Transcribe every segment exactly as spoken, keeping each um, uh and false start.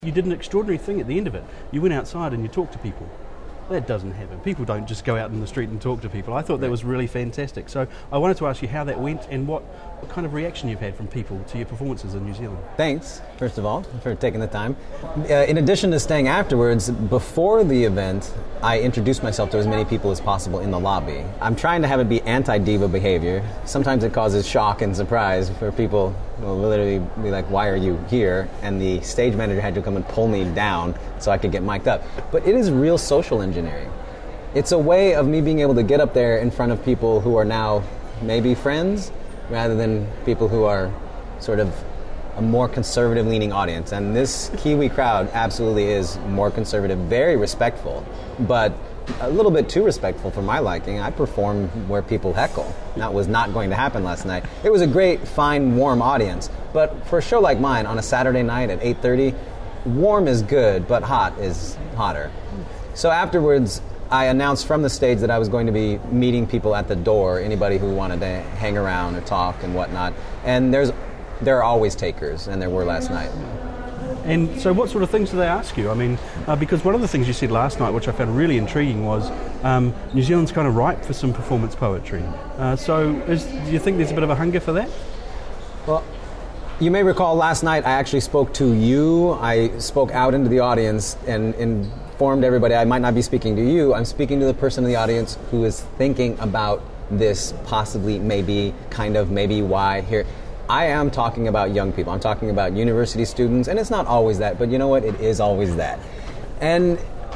You did an extraordinary thing at the end of it. You went outside and you talked to people. That doesn't happen. People don't just go out in the street and talk to people. I thought that was really fantastic. So I wanted to ask you how that went and what, what kind of reaction you've had from people to your performances in New Zealand. Thanks, first of all, for taking the time. Uh, in addition to staying afterwards, before the event, I introduced myself to as many people as possible in the lobby. I'm trying to have it be anti-diva behavior. Sometimes it causes shock and surprise for people who will literally be like, why are you here? And the stage manager had to come and pull me down so I could get mic'd up. But it is real social engineering. It's a way of me being able to get up there in front of people who are now maybe friends, rather than people who are sort of a more conservative-leaning audience. And this Kiwi crowd absolutely is more conservative, very respectful, but a little bit too respectful for my liking. I perform where people heckle. That was not going to happen last night. It was a great, fine, warm audience. But for a show like mine, on a Saturday night at eight thirty, warm is good, but hot is hotter. So afterwards, I announced from the stage that I was going to be meeting people at the door, anybody who wanted to hang around or talk and whatnot. And there's there are always takers, and there were last night. And so what sort of things do they ask you? I mean, uh, because one of the things you said last night, which I found really intriguing, was um, New Zealand's kind of ripe for some performance poetry. Uh, so is, do you think there's a bit of a hunger for that? Well, you may recall last night I actually spoke to you. I spoke out into the audience and informed everybody I might not be speaking to you. I'm speaking to the person in the audience who is thinking about this possibly, maybe, kind of, maybe, why, here. I am talking about young people. I'm talking about university students, and it's not always that, but you know what? It is always that. And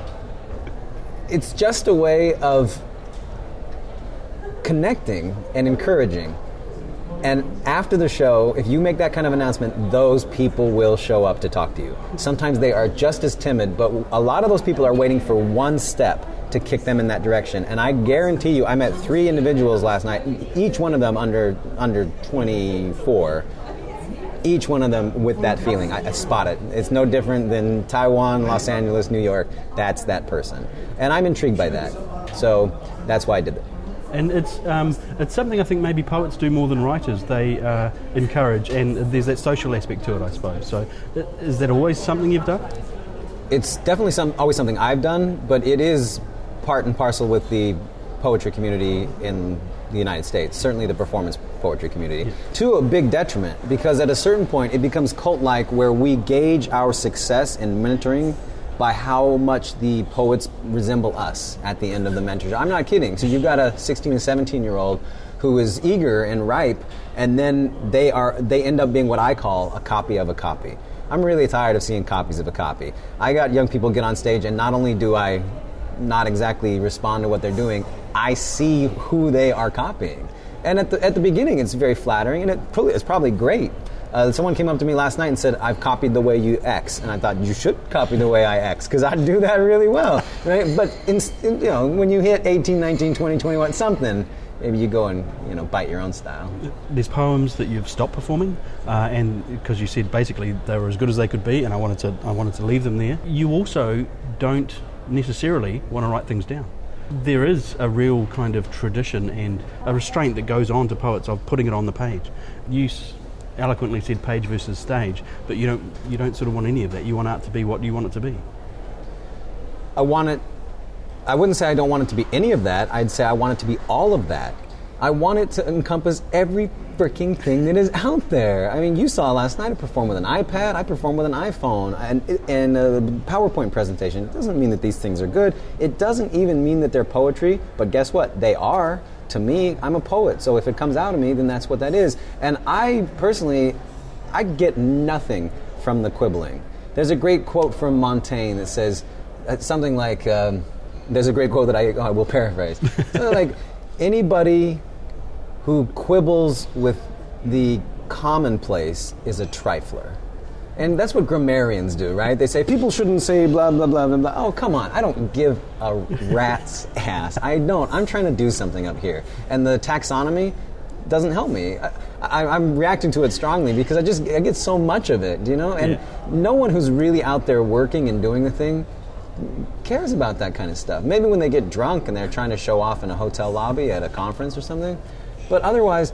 it's just a way of connecting and encouraging. And after the show, if you make that kind of announcement, those people will show up to talk to you. Sometimes they are just as timid, but a lot of those people are waiting for one step to kick them in that direction. And I guarantee you, I met three individuals last night, each one of them under under twenty-four, each one of them with that feeling. I, I spot it. It's no different than Taiwan, Los Angeles, New York. That's that person. And I'm intrigued by that. So that's why I did it. And it's um, it's something I think maybe poets do more than writers. They uh, encourage, and there's that social aspect to it, I suppose. So is that always something you've done? It's definitely some always something I've done, but it is part and parcel with the poetry community in the United States, certainly the performance poetry community, yeah. To a big detriment, because at a certain point it becomes cult-like where we gauge our success in mentoring by how much the poets resemble us at the end of the mentorship. I'm not kidding. So you've got a sixteen and seventeen-year-old who is eager and ripe, and then they are they end up being what I call a copy of a copy. I'm really tired of seeing copies of a copy. I got young people get on stage, and not only do I not exactly respond to what they're doing, I see who they are copying. And at the at the beginning, it's very flattering, and it probably, it's probably great. Uh, someone came up to me last night and said, I've copied the way you X. And I thought, you should copy the way I X, because I do that really well. Right? But in, in, you know, when you hit eighteen, nineteen, twenty, twenty-one, something, maybe you go and you know bite your own style. There's poems that you've stopped performing, uh, and because you said basically they were as good as they could be, and I wanted to I wanted to leave them there. You also don't necessarily want to write things down. There is a real kind of tradition and a restraint that goes on to poets of putting it on the page. You s- eloquently said page versus stage, but you don't you don't sort of want any of that. You want art to be what you want it to be. I want it. I wouldn't say I don't want it to be any of that. I'd say I want it to be all of that. I want it to encompass every freaking thing that is out there. I mean, you saw last night I performed with an iPad, I performed with an iPhone, and, and a PowerPoint presentation. It doesn't mean that these things are good. It doesn't even mean that they're poetry, but guess what? They are. To me, I'm a poet, so if it comes out of me, then that's what that is. And I, personally, I get nothing from the quibbling. There's a great quote from Montaigne that says, uh, something like, um, there's a great quote that I, oh, I will paraphrase. So like, anybody who quibbles with the commonplace is a trifler. And that's what grammarians do, right? They say, people shouldn't say blah, blah, blah, blah, blah. Oh, come on. I don't give a rat's ass. I don't. I'm trying to do something up here. And the taxonomy doesn't help me. I, I, I'm reacting to it strongly because I just I get so much of it, you know? And yeah. No one who's really out there working and doing the thing cares about that kind of stuff. Maybe when they get drunk and they're trying to show off in a hotel lobby at a conference or something. But otherwise,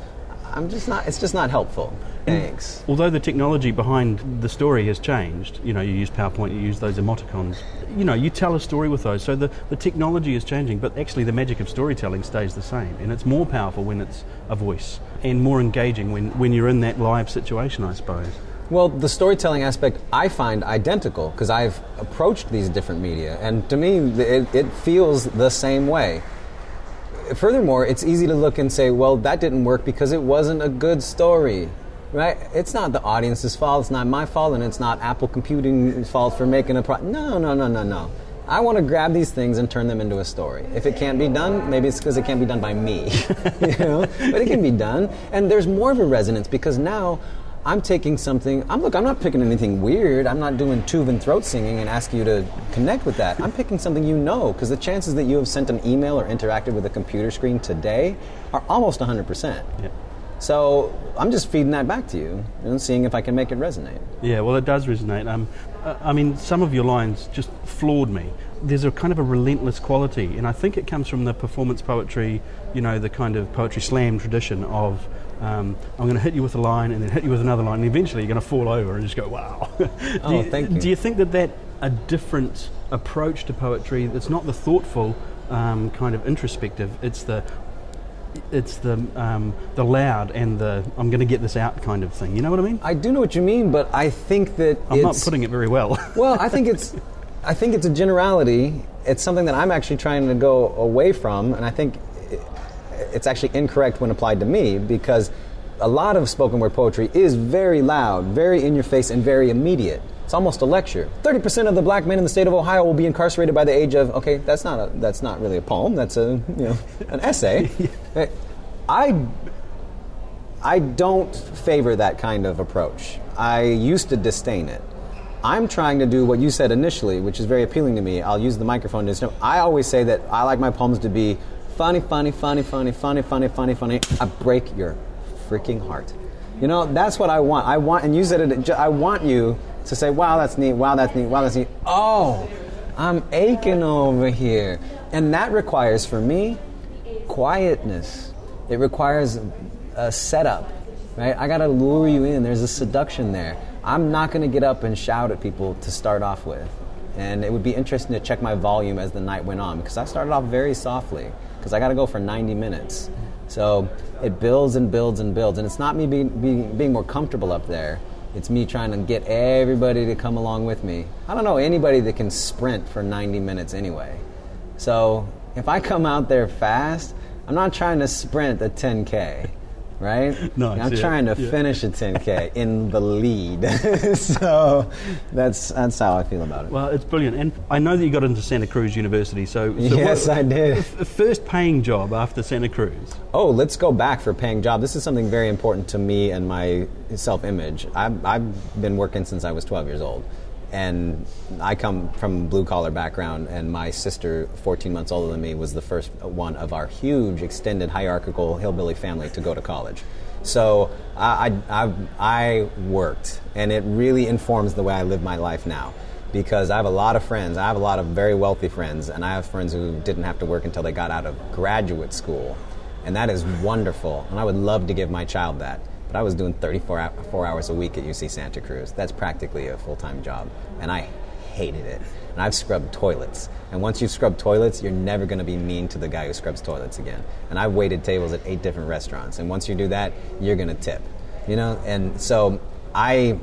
I'm just not. It's just not helpful. Thanks. Although the technology behind the story has changed, you know, you use PowerPoint, you use those emoticons, you know, you tell a story with those. So the, the technology is changing, but actually the magic of storytelling stays the same. And it's more powerful when it's a voice and more engaging when, when you're in that live situation, I suppose. Well, the storytelling aspect I find identical because I've approached these different media, and to me, it, it feels the same way. Furthermore, it's easy to look and say, well, that didn't work because it wasn't a good story. Right? It's not the audience's fault, it's not my fault, and it's not Apple Computing's fault for making a product. No, no, no, no, no. I want to grab these things and turn them into a story. If it can't be done, maybe it's because it can't be done by me. You know? But it can be done. And there's more of a resonance because now I'm taking something, I'm look, I'm not picking anything weird. I'm not doing tube and throat singing and asking you to connect with that. I'm picking something you know, because the chances that you have sent an email or interacted with a computer screen today are almost one hundred percent. Yeah. So I'm just feeding that back to you and seeing if I can make it resonate. Yeah, well, it does resonate. Um, uh, I mean, some of your lines just floored me. There's a kind of a relentless quality, and I think it comes from the performance poetry, you know, the kind of poetry slam tradition of um, I'm going to hit you with a line and then hit you with another line, and eventually you're going to fall over and just go, wow. Oh, you, thank you. Do you think that that a different approach to poetry, it's not the thoughtful um, kind of introspective, it's the It's the um, the loud and the I'm going to get this out kind of thing. You know what I mean? I do know what you mean, but I think that I'm it's, not putting it very well. Well, I think it's I think it's a generality. It's something that I'm actually trying to go away from, and I think it's actually incorrect when applied to me because a lot of spoken word poetry is very loud, very in your face, and very immediate. It's almost a lecture. thirty percent of the black men in the state of Ohio will be incarcerated by the age of, okay, that's not a, that's not really a poem, that's a, you know, an essay. I, I don't favor that kind of approach. I used to disdain it. I'm trying to do what you said initially, which is very appealing to me. I'll use the microphone to, I always say that I like my poems to be funny, funny, funny, funny, funny, funny, funny, funny. I break your freaking heart. You know, that's what I want. I want, and you said it, I want you to say, wow, that's neat, wow, that's neat, wow, that's neat. Oh, I'm aching over here. And that requires, for me, quietness. It requires a setup, right? I got to lure you in. There's a seduction there. I'm not going to get up and shout at people to start off with. And it would be interesting to check my volume as the night went on, because I started off very softly, because I got to go for ninety minutes. So it builds and builds and builds. And it's not me being, being, being more comfortable up there. It's me trying to get everybody to come along with me. I don't know anybody that can sprint for ninety minutes anyway. So if I come out there fast, I'm not trying to sprint a ten K, right? No, I'm yeah, trying to yeah. finish a ten K in the lead. So that's that's how I feel about it. Well, it's brilliant. And I know that you got into Santa Cruz University, so... so yes, what, I did. f- first paying job after Santa Cruz. Oh, let's go back for paying job. This is something very important to me and my self-image. I've, I've been working since I was twelve years old. And I come from a blue-collar background, and my sister, fourteen months older than me, was the first one of our huge, extended, hierarchical hillbilly family to go to college. So I, I, I, I worked, and it really informs the way I live my life now. Because I have a lot of friends. I have a lot of very wealthy friends, and I have friends who didn't have to work until they got out of graduate school. And that is wonderful, and I would love to give my child that. But I was doing thirty-four four hours a week at U C Santa Cruz. That's practically a full-time job, and I hated it. And I've scrubbed toilets. And once you've scrubbed toilets, you're never going to be mean to the guy who scrubs toilets again. And I've waited tables at eight different restaurants. And once you do that, you're going to tip. You know? And so I,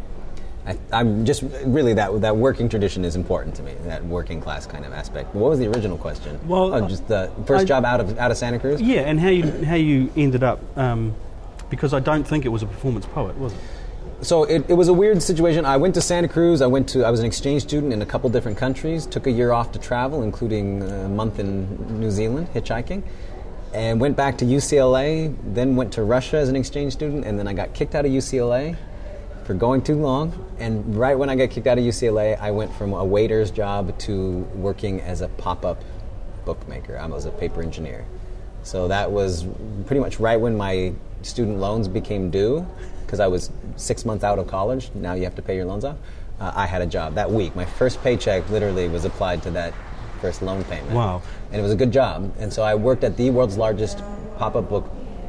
I, I'm just really, that that working tradition is important to me, that working class kind of aspect. What was the original question? Well, oh, just the first I, job out of out of Santa Cruz? Yeah, and how you, how you ended up... Um, because I don't think it was a performance poet, was it? So it, it was a weird situation. I went to Santa Cruz. I went to. I was an exchange student in a couple different countries. Took a year off to travel, including a month in New Zealand hitchhiking, and went back to U C L A. Then went to Russia as an exchange student, and then I got kicked out of U C L A for going too long. And right when I got kicked out of U C L A, I went from a waiter's job to working as a pop-up bookmaker. I was a paper engineer. So that was pretty much right when my student loans became due, because I was six months out of college. Now you have to pay your loans off. Uh, I had a job that week. My first paycheck literally was applied to that first loan payment. Wow. And it was a good job. And so I worked at the world's largest pop-up book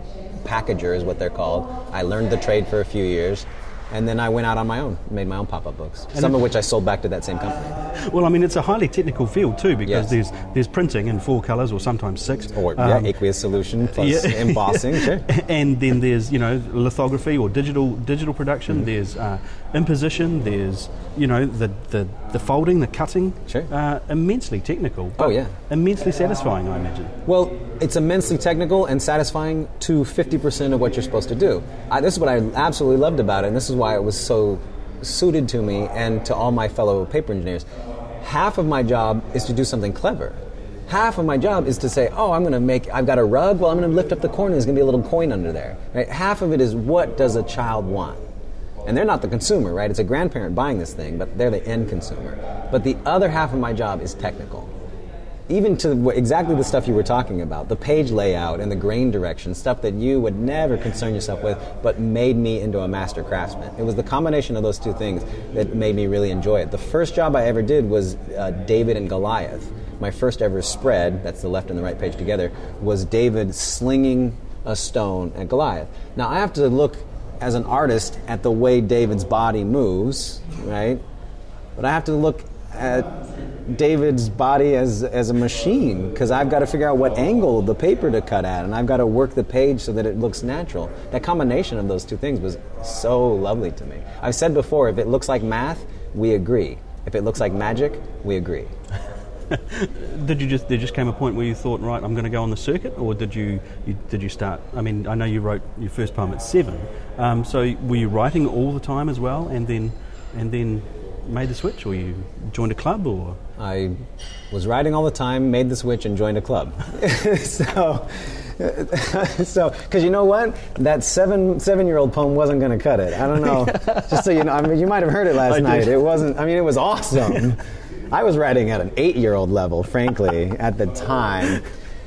packager is what they're called. I learned the trade for a few years. And then I went out on my own, made my own pop-up books, and some of which I sold back to that same company. Well, I mean, it's a highly technical field too, because Yes. there's there's printing in four colours or sometimes six. Or, Um, yeah, aqueous solution plus yeah. embossing, sure. And then there's, you know, lithography or digital digital production. Mm-hmm. There's uh, imposition. There's, you know, the, the, the folding, the cutting. Sure. Uh, immensely technical. Oh, but yeah. Immensely satisfying, I imagine. Well, it's immensely technical and satisfying to fifty percent of what you're supposed to do. I, this is what I absolutely loved about it, and this is why it was so suited to me and to all my fellow paper engineers. Half of my job is to do something clever. Half of my job is to say, oh, I'm going to make, I've got a rug, well, I'm going to lift up the corner, there's going to be a little coin under there. Right? Half of it is, what does a child want? And they're not the consumer, right? It's a grandparent buying this thing, but they're the end consumer. But the other half of my job is technical. Even to wh- exactly the stuff you were talking about, the page layout and the grain direction, stuff that you would never concern yourself with, but made me into a master craftsman. It was the combination of those two things that made me really enjoy it. The first job I ever did was uh, David and Goliath. My first ever spread, that's the left and the right page together, was David slinging a stone at Goliath. Now, I have to look as an artist at the way David's body moves, right? But I have to look at David's body as as a machine, because I've got to figure out what angle the paper to cut at, and I've got to work the page so that it looks natural. That combination of those two things was so lovely to me. I've said before, if it looks like math, we agree. If it looks like magic, we agree. Did you just there just came a point where you thought, right, I'm going to go on the circuit, or did you, you did you start? I mean, I know you wrote your first poem at seven, um, so were you writing all the time as well, and then and then made the switch, or you joined a club, or? I was writing all the time, made the switch, and joined a club. so, so because you know what, that seven seven year old poem wasn't going to cut it. I don't know. Just so you know, I mean, you might have heard it last I night. did. It wasn't. I mean, it was awesome. I was writing at an eight year old level, frankly, at the time.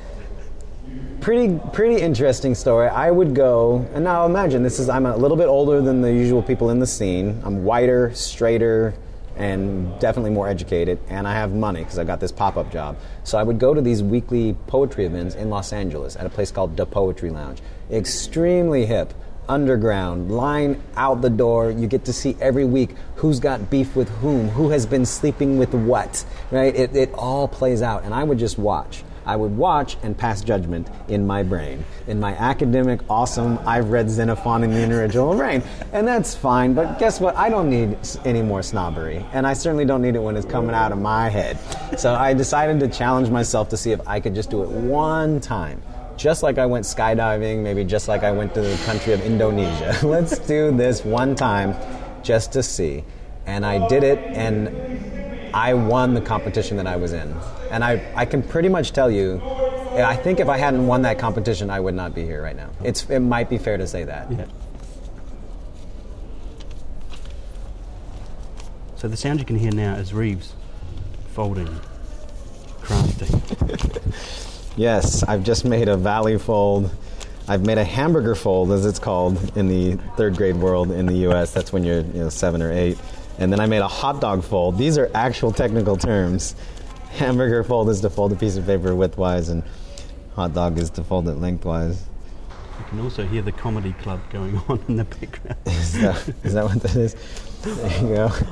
Pretty, pretty interesting story. I would go, and now imagine this is, I'm a little bit older than the usual people in the scene. I'm whiter, straighter, and definitely more educated, and I have money because I've got this pop-up job. So I would go to these weekly poetry events in Los Angeles at a place called Da Poetry Lounge. Extremely hip, underground, line out the door. You get to see every week who's got beef with whom, who has been sleeping with what, right? It, it all plays out, and I would just watch. I would watch and pass judgment in my brain, in my academic, awesome, I've read Xenophon in the individual brain. And that's fine, but guess what? I don't need any more snobbery, and I certainly don't need it when it's coming out of my head. So I decided to challenge myself to see if I could just do it one time. Just like I went skydiving, maybe just like I went to the country of Indonesia. Let's do this one time just to see. And I did it, and I won the competition that I was in. And I, I can pretty much tell you, I think if I hadn't won that competition, I would not be here right now. It's, it might be fair to say that. Yeah. So the sound you can hear now is Reeves folding, crafting. Yes, I've just made a valley fold. I've made a hamburger fold, as it's called in the third grade world in the U S. That's when you're you know, seven or eight. And then I made a hot dog fold. These are actual technical terms. Hamburger fold is to fold a piece of paper widthwise, and hot dog is to fold it lengthwise. You can also hear the comedy club going on in the background. Is that, is that what that is? There you go.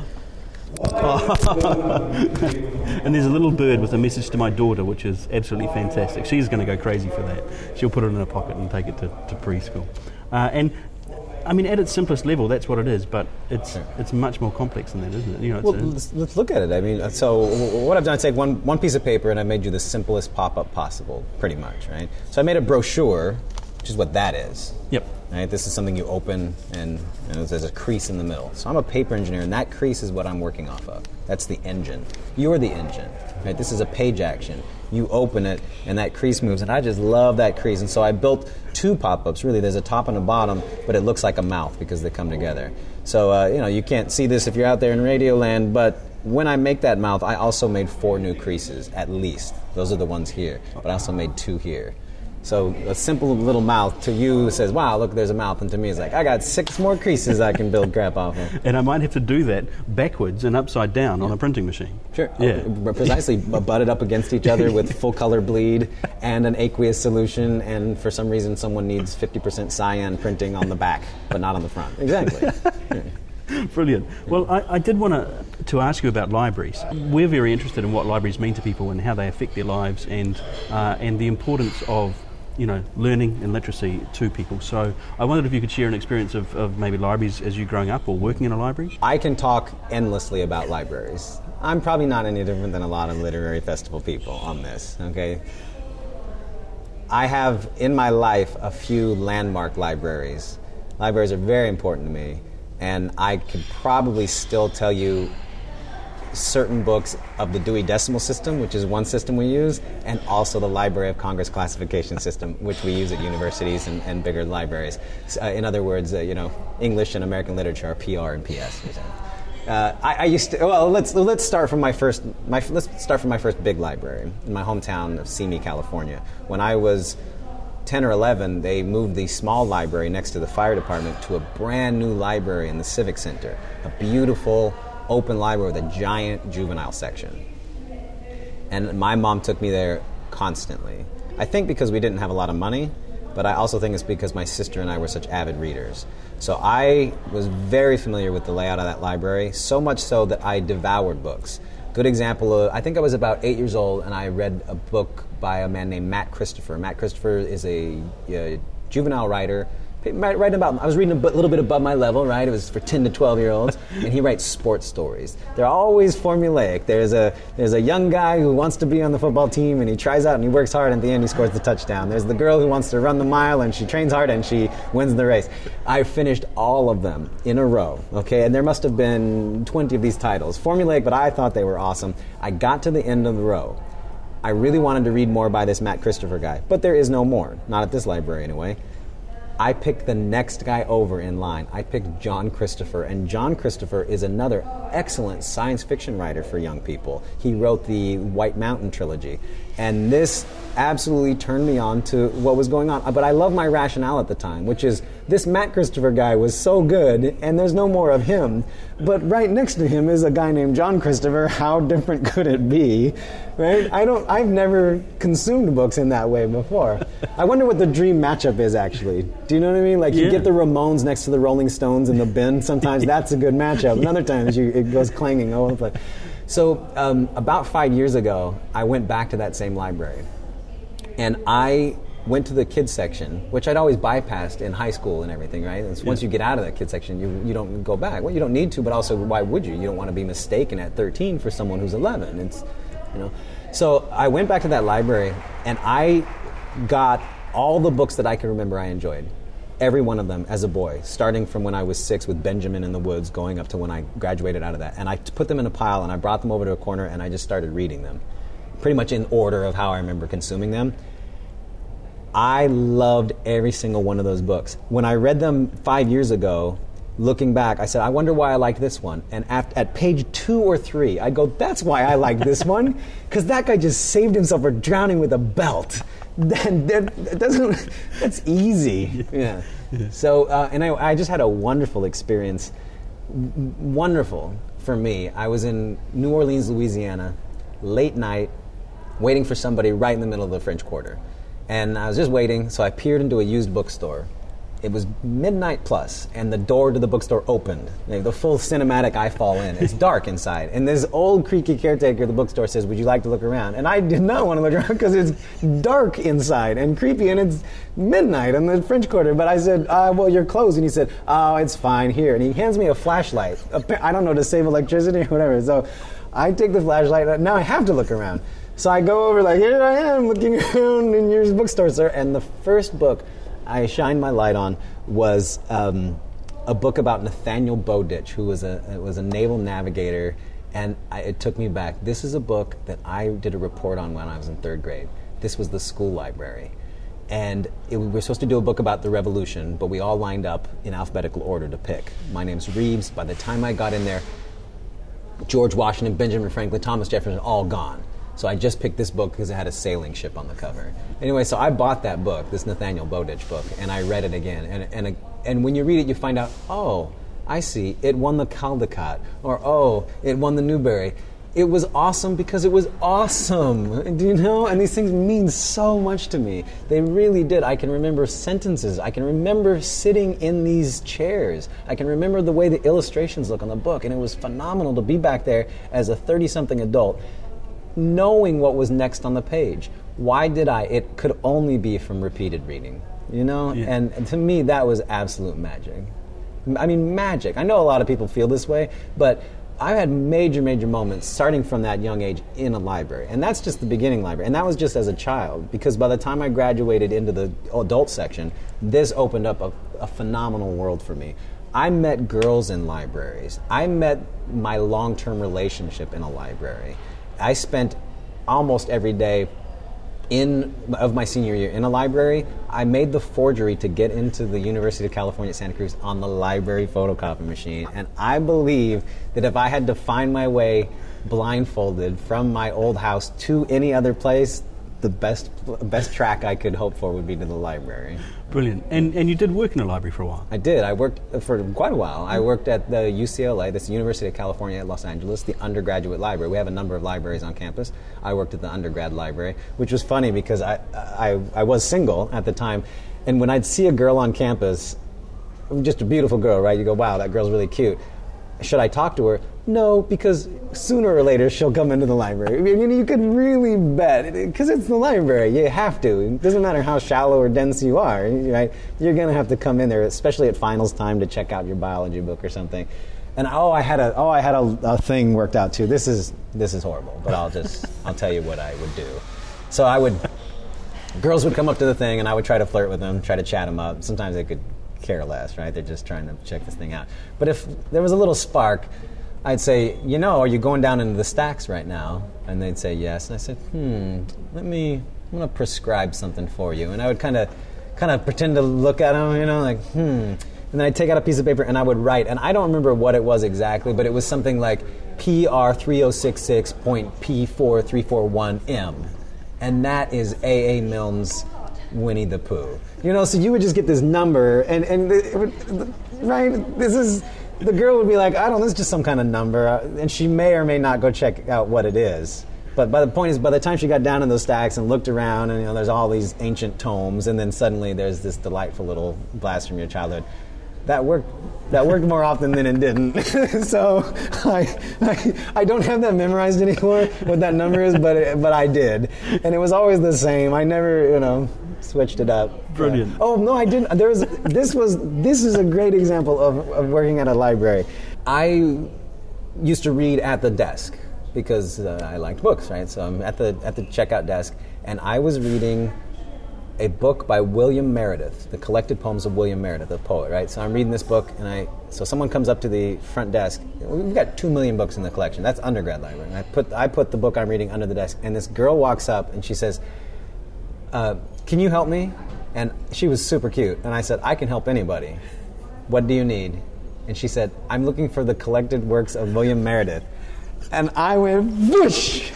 And there's a little bird with a message to my daughter, which is absolutely fantastic. She's going to go crazy for that. She'll put it in her pocket and take it to, to preschool. Uh, and I mean, at its simplest level, that's what it is, but it's Sure. it's much more complex than that, isn't it? You know, it's Well, a- let's, let's look at it. I mean, so what I've done is take one, one piece of paper and I made you the simplest pop-up possible, pretty much, right? So I made a brochure, which is what that is. Yep. Right? This is something you open and you know, there's a crease in the middle. So I'm a paper engineer, and that crease is what I'm working off of. That's the engine. You're the engine. Right? This is a page action. You open it, and that crease moves, and I just love that crease. And so I built two pop-ups, really. There's a top and a bottom, but it looks like a mouth because they come together. So, uh, you know, you can't see this if you're out there in radio land, but when I make that mouth, I also made four new creases, at least. Those are the ones here, but I also made two here. So a simple little mouth to you says, wow, look, there's a mouth. And to me, it's like, I got six more creases I can build crap off of. And I might have to do that backwards and upside down yeah. on a printing machine. Sure. Yeah. Oh, precisely. Butted up against each other with full color bleed and an aqueous solution. And for some reason, someone needs fifty percent cyan printing on the back, but not on the front. Exactly. Yeah. Brilliant. Well, I, I did want to to ask you about libraries. We're very interested in what libraries mean to people and how they affect their lives, and uh, and the importance of, you know, learning and literacy to people. So I wondered if you could share an experience of, of maybe libraries as you growing up or working in a library. I can talk endlessly about libraries. I'm probably not any different than a lot of literary festival people on this, okay? I have in my life a few landmark libraries. Libraries are very important to me, and I could probably still tell you certain books of the Dewey Decimal System, which is one system we use, and also the Library of Congress classification system, which we use at universities and, and bigger libraries. Uh, in other words, uh, you know, English and American literature are P R and P S. Uh, I, I used to. Well, let's let's start from my first. My let's start from my first big library in my hometown of Simi, California. When I was ten or eleven, they moved the small library next to the fire department to a brand new library in the Civic Center, a beautiful open library with a giant juvenile section. And my mom took me there constantly. I think because we didn't have a lot of money, but I also think it's because my sister and I were such avid readers. So I was very familiar with the layout of that library, so much so that I devoured books. Good example of, I think I was about eight years old and I read a book by a man named Matt Christopher. Matt Christopher is a, a juvenile writer. Right about, I was reading a little bit above my level, right? It was for ten to twelve year olds, and he writes sports stories. They're always formulaic. There's a there's a young guy who wants to be on the football team, and he tries out and he works hard, and at the end he scores the touchdown. There's the girl who wants to run the mile, and she trains hard, and she wins the race. I finished all of them in a row, okay? And there must have been twenty of these titles. Formulaic, but I thought they were awesome. I got to the end of the row. I really wanted to read more by this Matt Christopher guy, but there is no more. Not at this library, anyway. I picked the next guy over in line. I picked John Christopher, and John Christopher is another excellent science fiction writer for young people. He wrote the White Mountain trilogy, and this absolutely turned me on to what was going on. But I love my rationale at the time, which is this Matt Christopher guy was so good, and there's no more of him. But right next to him is a guy named John Christopher. How different could it be, right? I don't. I've never consumed books in that way before. I wonder what the dream matchup is actually. Do you know what I mean? Like you yeah. get the Ramones next to the Rolling Stones in the bin. Sometimes that's a good matchup. And other times you, it goes clanging all over the place. So um, about five years ago, I went back to that same library, and I went to the kids section, which I'd always bypassed in high school and everything, right? And so once yeah. you get out of that kids section, you you don't go back. Well, you don't need to, but also why would you? You don't want to be mistaken at thirteen for someone who's eleven. It's, you know. So I went back to that library, and I got all the books that I can remember I enjoyed. Every one of them as a boy, starting from when I was six with Benjamin in the Woods, going up to when I graduated out of that. And I put them in a pile, and I brought them over to a corner, and I just started reading them, pretty much in order of how I remember consuming them. I loved every single one of those books. When I read them five years ago, looking back, I said, I wonder why I liked this one. And at, at page two or three, I go, that's why I like this one, because that guy just saved himself from drowning with a belt. Then that doesn't. That's easy. Yeah. yeah. So, uh, and I, I just had a wonderful experience. W- wonderful for me. I was in New Orleans, Louisiana, late night, waiting for somebody right in the middle of the French Quarter, and I was just waiting. So I peered into a used bookstore. It was midnight plus, and the door to the bookstore opened. Like the full cinematic I fall in. It's dark inside. And this old creaky caretaker of the bookstore says, would you like to look around? And I did not want to look around because it's dark inside and creepy, and it's midnight in the French Quarter. But I said, uh, well, you're closed. And he said, oh, it's fine here. And he hands me a flashlight. I don't know, to save electricity or whatever. So I take the flashlight. Now I have to look around. So I go over like, here I am looking around in your bookstore, sir. And the first book I shined my light on was um, a book about Nathaniel Bowditch, who was a was a naval navigator, and I, it took me back. This is a book that I did a report on when I was in third grade. This was the school library, and it, we were supposed to do a book about the Revolution, but we all lined up in alphabetical order to pick. My name's Reeves. By the time I got in there, George Washington, Benjamin Franklin, Thomas Jefferson, all gone. So I just picked this book because it had a sailing ship on the cover. Anyway, so I bought that book, this Nathaniel Bowditch book, and I read it again. And and and when you read it, you find out, oh, I see, it won the Caldecott, or oh, it won the Newbery. It was awesome because it was awesome. Do you know? And these things mean so much to me. They really did. I can remember sentences. I can remember sitting in these chairs. I can remember the way the illustrations look on the book. And it was phenomenal to be back there as a thirty-something adult, knowing what was next on the page. Why did I? It could only be from repeated reading. You know? Yeah. And, and to me, that was absolute magic. I mean, magic. I know a lot of people feel this way, but I've had major, major moments starting from that young age in a library. And that's just the beginning library. And that was just as a child, because by the time I graduated into the adult section, this opened up a, a phenomenal world for me. I met girls in libraries. I met my long-term relationship in a library. I spent almost every day in of my senior year in a library. I made the forgery to get into the University of California at Santa Cruz on the library photocopy machine. And I believe that if I had to find my way blindfolded from my old house to any other place, the best best track I could hope for would be to the library. Brilliant. And and you did work in a library for a while. I did. I worked for quite a while. I worked at the U C L A, that's the University of California at Los Angeles, the undergraduate library. We have a number of libraries on campus. I worked at the undergrad library, which was funny because I I, I was single at the time, and when I'd see a girl on campus, just a beautiful girl, right? You go, wow, that girl's really cute. Should I talk to her? No, because sooner or later she'll come into the library. I mean, you could really bet, because it's the library. You have to. It doesn't matter how shallow or dense you are, right? You're going to have to come in there, especially at finals time, to check out your biology book or something. And oh, I had a oh, I had a, a thing worked out too. This is this is horrible, but I'll just I'll tell you what I would do. So I would, girls would come up to the thing, and I would try to flirt with them, try to chat them up. Sometimes they could care less, right? They're just trying to check this thing out. But if there was a little spark, I'd say, you know, are you going down into the stacks right now? And they'd say yes. And I said, hmm, let me, I'm going to prescribe something for you. And I would kind of kind of pretend to look at them, you know, like, hmm. And then I'd take out a piece of paper and I would write. And I don't remember what it was exactly, but it was something like P R three oh six six point P four three four one M. And that is A A. Milne's Winnie the Pooh. You know, so you would just get this number, and, and it would, right, this is, the girl would be like, I don't know, this is just some kind of number, and she may or may not go check out what it is. But by the point is, by the time she got down in those stacks and looked around, and you know, there's all these ancient tomes, and then suddenly there's this delightful little blast from your childhood. That worked. That worked more often than it didn't. So I, I I don't have that memorized anymore, what that number is, but it, but I did, and it was always the same. I never, you know, switched it up. Brilliant. Uh, oh no, I didn't. There was this was this is a great example of, of working at a library. I used to read at the desk because uh, I liked books, right? So I'm at the at the checkout desk, and I was reading a book by William Meredith, the collected poems of William Meredith, a poet, right? So I'm reading this book, and I so someone comes up to the front desk. We've got two million books in the collection. That's undergrad library. And I put I put the book I'm reading under the desk, and this girl walks up, and she says, uh, "Can you help me?" And she was super cute, and I said, "I can help anybody. What do you need?" And she said, "I'm looking for the collected works of William Meredith." And I went, whoosh!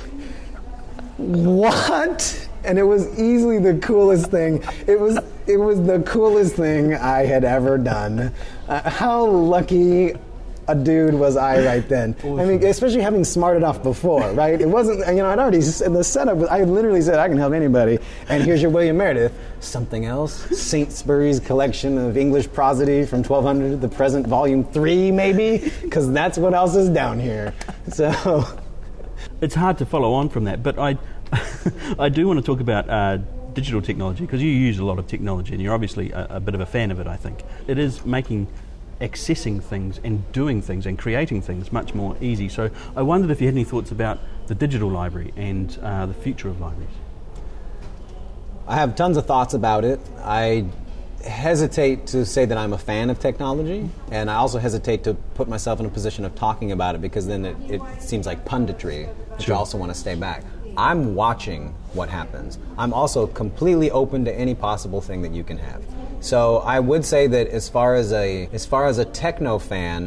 What? And it was easily the coolest thing. It was it was the coolest thing I had ever done. Uh, how lucky a dude was I right then. Awesome. I mean, especially having smarted off before, right? It wasn't, you know, I'd already, in the setup, I literally said, I can help anybody. And here's your William Meredith. Something else? Saintsbury's collection of English prosody from twelve hundred, the present volume three, maybe? Because that's what else is down here. So it's hard to follow on from that, but I I do want to talk about uh, digital technology, because you use a lot of technology and you're obviously a, a bit of a fan of it, I think. It is making accessing things and doing things and creating things much more easy. So I wondered if you had any thoughts about the digital library and uh, the future of libraries. I have tons of thoughts about it. I hesitate to say that I'm a fan of technology, and I also hesitate to put myself in a position of talking about it, because then it, it seems like punditry, which Sure. I also want to stay back. I'm watching what happens. I'm also completely open to any possible thing that you can have. So I would say that as far as a as far as a techno fan,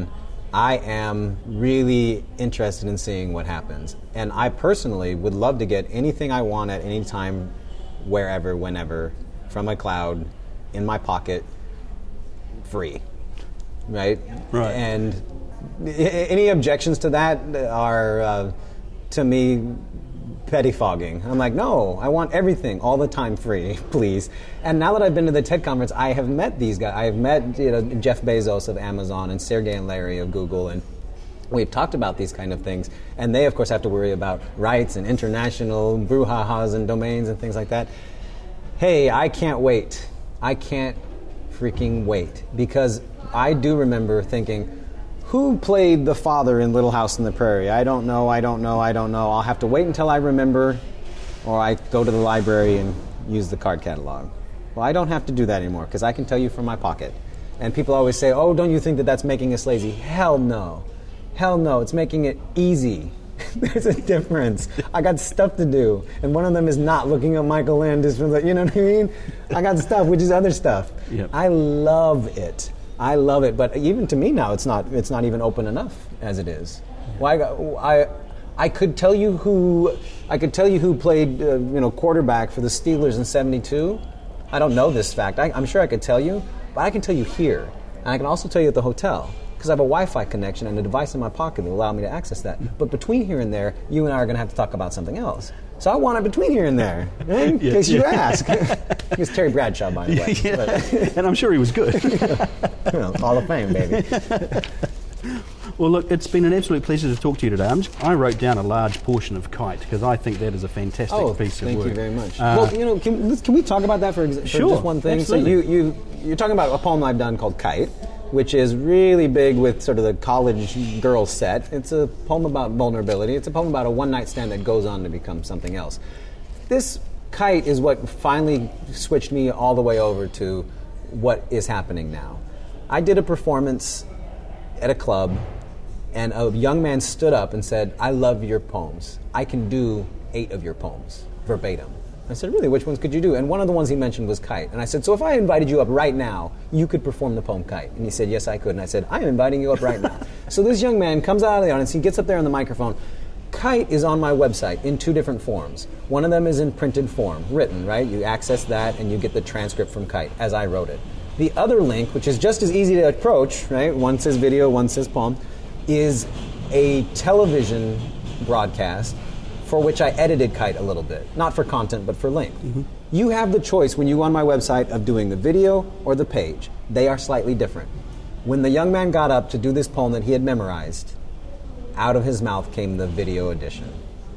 I am really interested in seeing what happens. And I personally would love to get anything I want at any time, wherever, whenever, from a cloud, in my pocket, free. Right? Right. And any objections to that are, uh, to me, pettifogging. I'm like, no, I want everything all the time free, please. And now that I've been to the TED conference, I have met these guys. I have met you know, Jeff Bezos of Amazon and Sergey and Larry of Google, and we've talked about these kind of things. And they, of course, have to worry about rights and international brouhahas and domains and things like that. Hey, I can't wait. I can't freaking wait. Because I do remember thinking, who played the father in Little House on the Prairie? I don't know, I don't know, I don't know. I'll have to wait until I remember, or I go to the library and use the card catalog. Well, I don't have to do that anymore, because I can tell you from my pocket. And people always say, oh, don't you think that that's making us lazy? Hell no. Hell no, it's making it easy. There's a difference. I got stuff to do, and one of them is not looking at Michael Landis. You know what I mean? I got stuff, which is other stuff. Yep. I love it. I love it, but even to me now, it's not. It's not even open enough as it is. Well, I, I, I could tell you who. I could tell you who played, uh, you know, quarterback for the Steelers in seventy-two. I don't know this fact. I, I'm sure I could tell you, but I can tell you here, and I can also tell you at the hotel because I have a Wi-Fi connection and a device in my pocket that will allow me to access that. But between here and there, you and I are going to have to talk about something else. So I want it between here and there, right? In Yeah, case you yeah. ask. It's Terry Bradshaw, by the way. Yeah. But, And I'm sure he was good. you know, Hall of Fame, baby. Well, look, it's been an absolute pleasure to talk to you today. I'm just, I wrote down a large portion of Kite because I think that is a fantastic Oh, piece of thank work. you very much. Uh, well, you know, can, let's- can we talk about that for, exa- for Sure, just one thing? absolutely. So you, you, you're talking about a poem I've done called Kite, which is really big with sort of the college girl set. It's a poem about vulnerability. It's a poem about a one-night stand that goes on to become something else. This Kite is what finally switched me all the way over to what is happening now. I did a performance at a club, and a young man stood up and said, I love your poems. I can do eight of your poems, verbatim. I said, really, which ones could you do? And one of the ones he mentioned was Kite. And I said, so if I invited you up right now, you could perform the poem Kite. And he said, yes, I could. And I said, I'm inviting you up right now. So this young man comes out of the audience, he gets up there on the microphone. Kite is on my website in two different forms. One of them is in printed form, written, right? You access that and you get the transcript from Kite, as I wrote it. The other link, which is just as easy to approach, right? One says video, one says poem, is a television broadcast for which I edited Kite a little bit. Not for content, but for length. Mm-hmm. You have the choice when you go on my website of doing the video or the page. They are slightly different. When the young man got up to do this poem that he had memorized, out of his mouth came the video edition.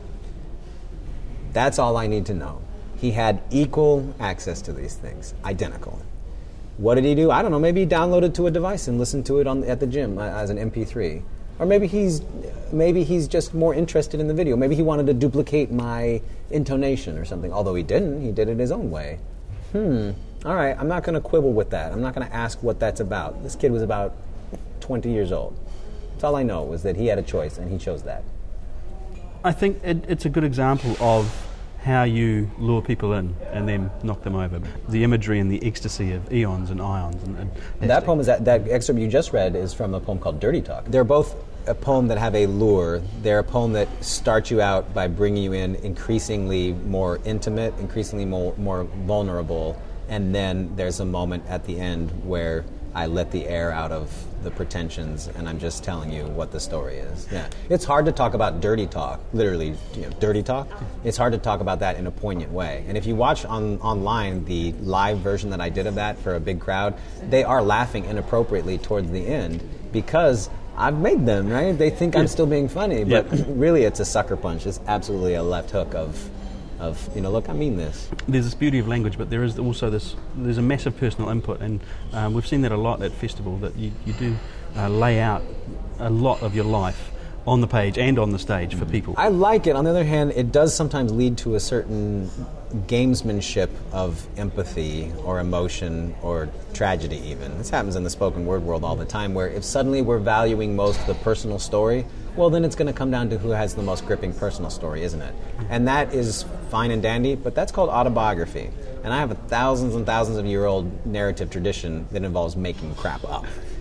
That's all I need to know. He had equal access to these things, identical. What did he do? I don't know. Maybe he downloaded to a device and listened to it on at the gym uh, as an M P three. Or maybe he's maybe he's just more interested in the video. Maybe he wanted to duplicate my intonation or something. Although he didn't. He did it his own way. Hmm. All right. I'm not going to quibble with that. I'm not going to ask what that's about. This kid was about twenty years old. That's all I know was that he had a choice and he chose that. I think it, it's a good example of how you lure people in and then knock them over. The imagery and the ecstasy of eons and ions. And, and That poem is that, that excerpt you just read is from a poem called Dirty Talk. They're both a poem that have a lure. They're a poem that starts you out by bringing you in increasingly more intimate, increasingly more, more vulnerable, and then there's a moment at the end where I let the air out of the pretensions and I'm just telling you what the story is. Yeah, it's hard to talk about dirty talk, literally, you know, dirty talk. It's hard to talk about that in a poignant way. And if you watch on online the live version that I did of that for a big crowd, they are laughing inappropriately towards the end because I've made them, right? They think I'm still being funny, but Yep. really it's a sucker punch. It's absolutely a left hook of, of you know, look, I mean this. there's this beauty of language, but there is also this, there's a massive personal input, and um, we've seen that a lot at Festival, that you, you do uh, lay out a lot of your life on the page and on the stage for people. I like it. On the other hand, it does sometimes lead to a certain gamesmanship of empathy or emotion or tragedy even. This happens in the spoken word world all the time, where if suddenly we're valuing most the personal story, well, then it's going to come down to who has the most gripping personal story, isn't it? And that is fine and dandy, but that's called autobiography. And I have a thousands and thousands of year old narrative tradition that involves making crap up.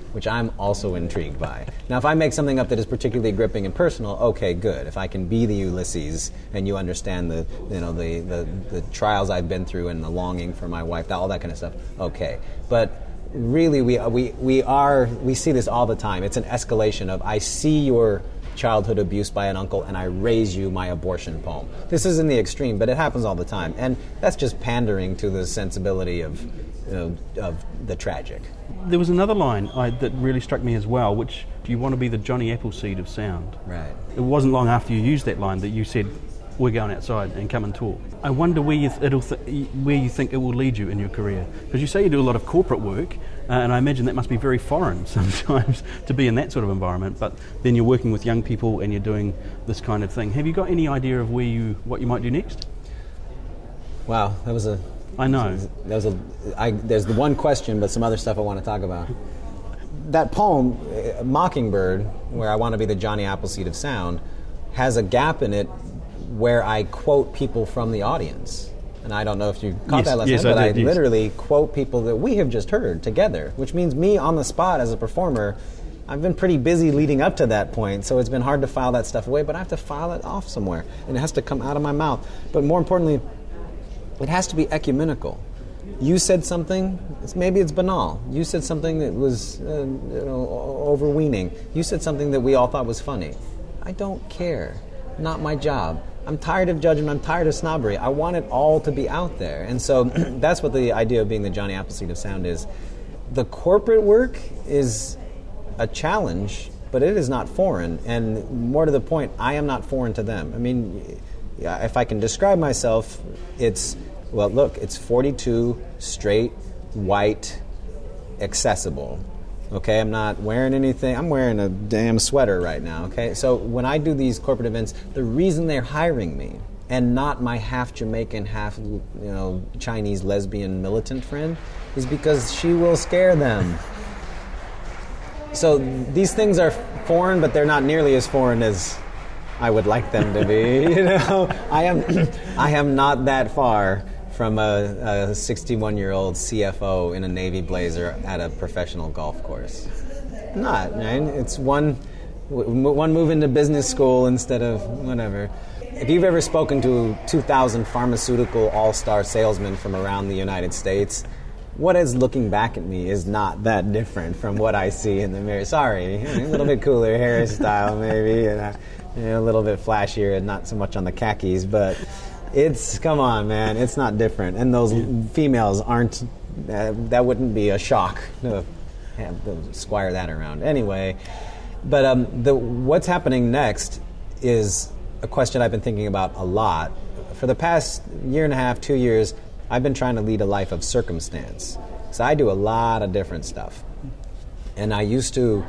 which I'm also intrigued by. Now, if I make something up that is particularly gripping and personal, okay, good. If I can be the Ulysses and you understand the, you know, the, the, the trials I've been through and the longing for my wife, all that kind of stuff, okay. But really, we we we are we see this all the time. It's an escalation of I see your childhood abuse by an uncle and I raise you my abortion poem. This is in the extreme, but it happens all the time, and that's just pandering to the sensibility of you know, of the tragic. There was another line I, that really struck me as well, which you want to be the Johnny Appleseed of sound. Right. It wasn't long after you used that line that you said, we're going outside and come and talk. I wonder where you, th- it'll th- where you think it will lead you in your career. Because you say you do a lot of corporate work, uh, and I imagine that must be very foreign sometimes to be in that sort of environment, but then you're working with young people and you're doing this kind of thing. Have you got any idea of where you what you might do next? Wow, that was a... I know. That was a, I, there's the one question, but some other stuff I want to talk about. That poem, Mockingbird, where I want to be the Johnny Appleseed of sound, has a gap in it where I quote people from the audience. And I don't know if you caught yes, that last yes, night, but I, I, did, yes. literally quote people that we have just heard together, which means me on the spot as a performer. I've been pretty busy leading up to that point, so it's been hard to file that stuff away, but I have to file it off somewhere, and it has to come out of my mouth. But more importantly, it has to be ecumenical. You said something, it's, maybe it's banal. You said something that was uh, you know, overweening. You said something that we all thought was funny. I don't care. Not my job. I'm tired of judgment. I'm tired of snobbery. I want it all to be out there. And so that's what the idea of being the Johnny Appleseed of sound is. The corporate work is a challenge, but it is not foreign. And more to the point, I am not foreign to them. I mean, if I can describe myself, it's, well, look, it's forty-two, straight, white, accessible. Okay, I'm not wearing anything. I'm wearing a damn sweater right now, okay? So when I do these corporate events, the reason they're hiring me and not my half Jamaican, half, you know, Chinese lesbian militant friend is because she will scare them. So these things are foreign, but they're not nearly as foreign as I would like them to be. You know, I am I am not that far from a sixty-one-year-old C F O in a Navy blazer at a professional golf course. Not, right? It's one, one move into business school instead of whatever. If you've ever spoken to two thousand pharmaceutical all-star salesmen from around the United States, what is looking back at me is not that different from what I see in the mirror. Sorry, a little bit cooler hairstyle maybe, and a, you know, a little bit flashier and not so much on the khakis, but... It's, come on, man, it's not different. And those yeah. females aren't, uh, that wouldn't be a shock to have to squire that around. Anyway, but um, the what's happening next is a question I've been thinking about a lot. For the past year and a half, two years, I've been trying to lead a life of circumstance. So I do a lot of different stuff. And I used to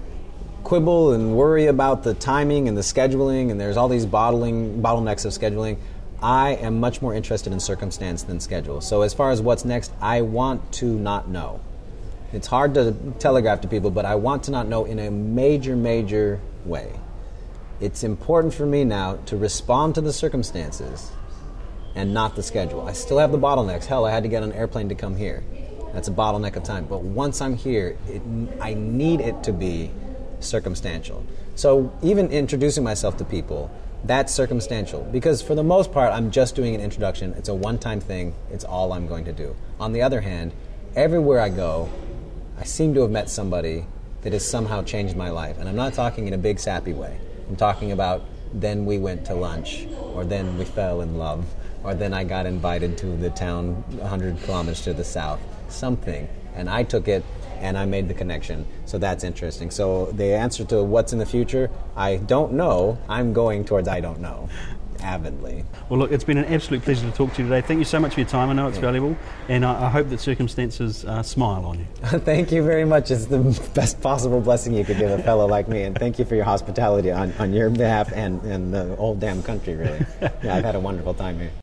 quibble and worry about the timing and the scheduling, and there's all these bottling bottlenecks of scheduling. I am much more interested in circumstance than schedule. So as far as what's next, I want to not know. It's hard to telegraph to people, but I want to not know in a major, major way. It's important for me now to respond to the circumstances and not the schedule. I still have the bottlenecks. Hell, I had to get on an airplane to come here. That's a bottleneck of time. But once I'm here, it, I need it to be circumstantial. So even introducing myself to people, that's circumstantial, because for the most part, I'm just doing an introduction. It's a one-time thing. It's all I'm going to do. On the other hand, everywhere I go, I seem to have met somebody that has somehow changed my life. And I'm not talking in a big sappy way. I'm talking about then we went to lunch, or then we fell in love, or then I got invited to the town one hundred kilometers to the south. Something. And I took it, and I made the connection. So that's interesting. So the answer to what's in the future, I don't know. I'm going towards I don't know, avidly. Well, look, it's been an absolute pleasure to talk to you today. Thank you so much for your time. I know it's yeah. valuable, and I, I hope that circumstances uh, smile on you. Thank you very much. It's the best possible blessing you could give a fellow like me, and thank you for your hospitality on, on your behalf and, and the whole damn country, really. Yeah, I've had a wonderful time here.